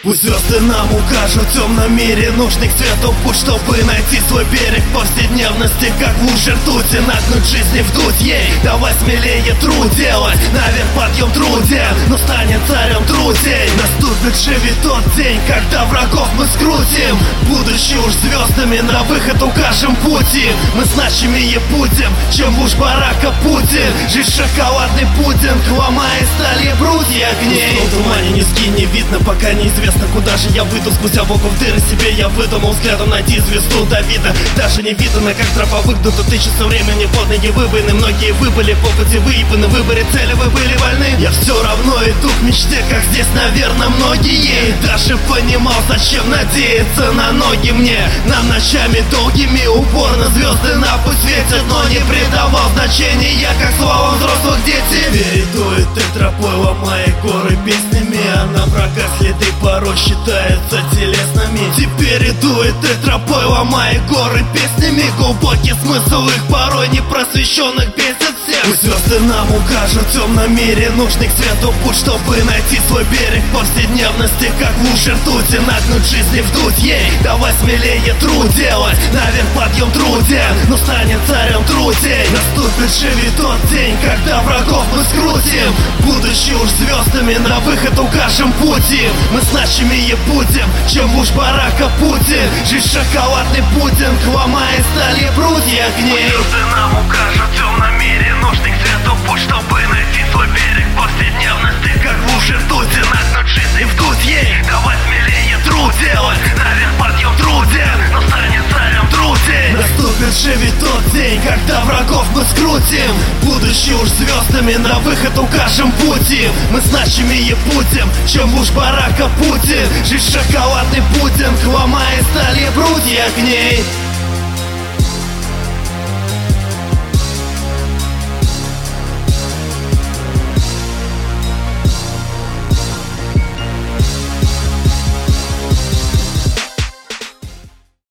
Пусть звезды нам укажут в темном мире нужный к свету путь, чтобы найти свой берег в повседневности, как в луже ртути. Нагнуть жизни вдуть ей, давай смелее труд делать. Наверх подъем труден, но станет царем трудей. Наступит же ведь тот день, когда врагов мы скрутим. Будучи уж звездами, на выход укажем пути. Мы значимее будем, чем уж Барака Путин. Жизнь шоколадный пудинг, ломая стали брудья огней. В тумане низкий не видно, пока неизвестно, куда же я выйду. Сквозь обоков дыры себе я выдумал взглядом найти звезду Давида. Даже не видно, как тропа выгнута, тысячи времени водные выбоины. Многие выбыли по пути выебаны, в выборе цели вы были вольны. Я все равно иду к мечте, как здесь, наверное, многие. И даже понимал, зачем надеяться на ноги мне. Нам ночами долгими упорно звезды на путь светят, но не придавал значения, как словам взрослых дети. Перейду этой тропой, ломая горы песнями, а на врага следы порой считаются телесными. Теперь иду этой тропой, ломая горы песнями, глубокий смысл их порой непросвещенных бесит всех. Пусть звезды нам укажут в темном мире нужный к свету путь, чтобы найти свой берег в повседневности, как в луже ртути. Нагнуть жизни вдуть ей, давай смелее труд делать. Наверх подъем труден, но станет царем трудей. Наступит же ведь тот день, когда врагов мы скрутим. Будучи уж звездами, на выход укажем пути. Мы значимее будем, чем уж Барака Путин. Жизнь шоколадный пудинг, ломая стали брудья огней. Звезды нам укажут в темном мире нужный к свету путь, чтобы найти свой берег в повседневности, как в луже ртути. Нагнуть жизни вдуть ей, давай смелее труд делать. Наверх подъем труден, но станет царем трудей. Наступит же ведь тот день, когда врагов мы скрутим. Будучи уж звездами, на выход укажем пути. Мы значимее будем, чем уж Барака Путин. Жизнь шоколадный пудинг, ломая стали брудья огней.